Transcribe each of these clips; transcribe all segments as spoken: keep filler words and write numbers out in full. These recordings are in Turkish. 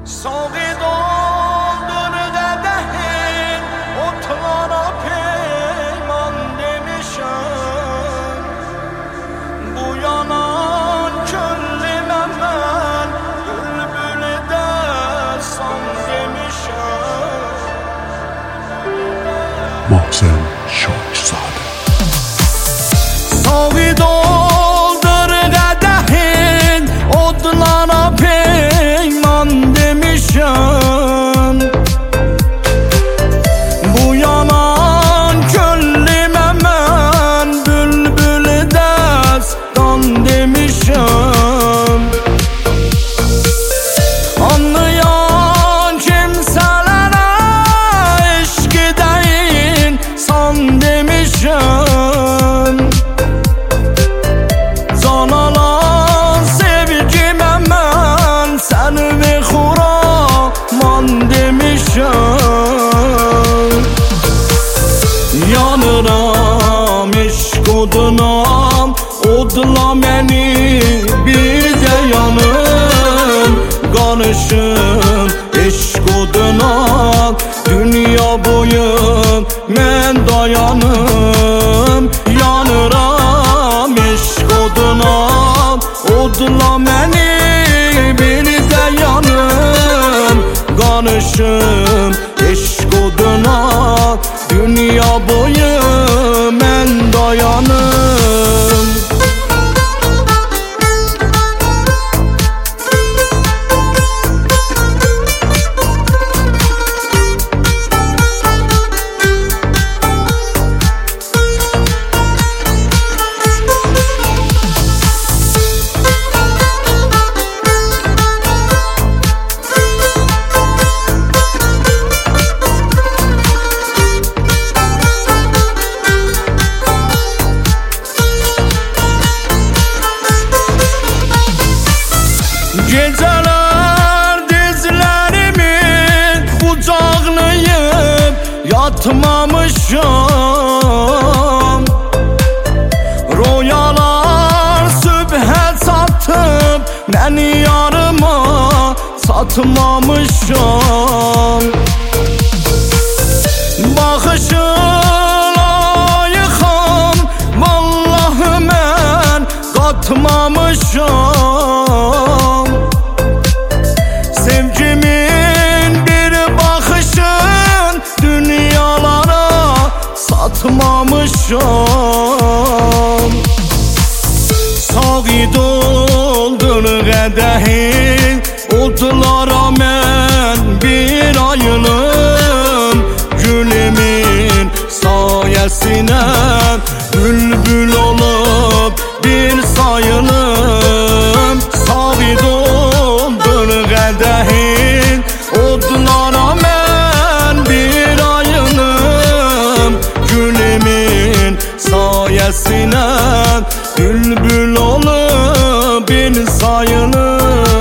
Sağı doldur dedehin, otlara peyman demişem. Bu yanan köllime ben, bülbülü destan demişem. Mahzen Şahzade. Sağı doldur dedehin, otlara peyman demişem. Bu yanan köllime ben, bülbülü destan demişem. Anlayan kimselere eşki deyin san demişem. Can alan sevgime ben, seni ve Huraman demişem. Yanıram eşk oduna, odla beni bir de yanım. Karışım eşk oduna, dünya boyu men dayanım. Yanıram eşk oduna, odla beni bir de yanım. Karışım eşk oduna, dünya boyu men dayanım. Geceler dizlerimi kucaklayıp yatmamışım. Royalar sübhe satıp beni yarıma satmamışım. Bakışına yıkam, vallahi ben katmamışım. Sevgimin bir bakışın dünyalara satmamışım. Sağı doldur kadehin, otlara men bir ayılım. Gülümün sayesine bülbül olup bir sayılım. Sağı doldur kadehin, otlara men bir ayılım. Gülümün sayesine bülbül olup bir sayılım.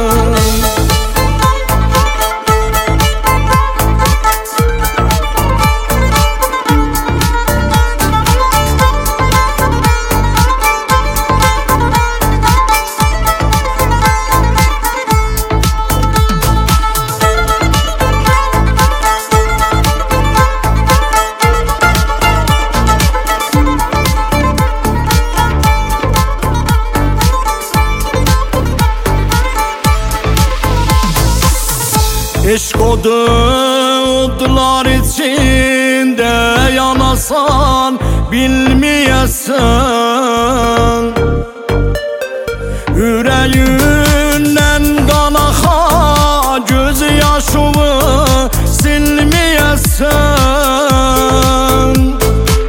Eşk odu odlar içinde yanasan bilmeyesin. Yüreğinden kan ağa göz yaşını silmeyesin.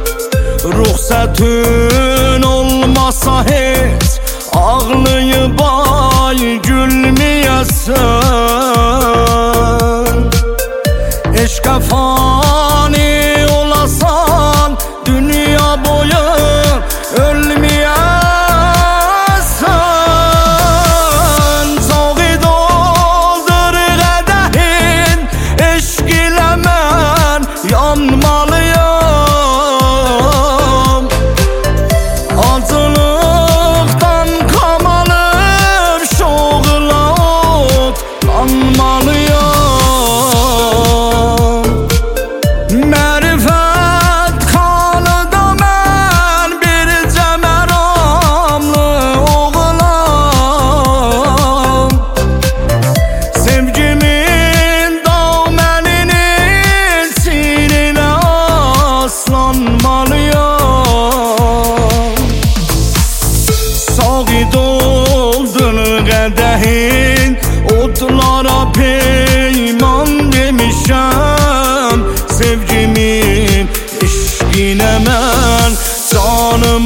Ruhsatın olmasa hiç ağlayıp ay gülmeyesin. Eşke fani olasan dünya boyu ölmeyesin.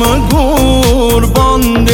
kurban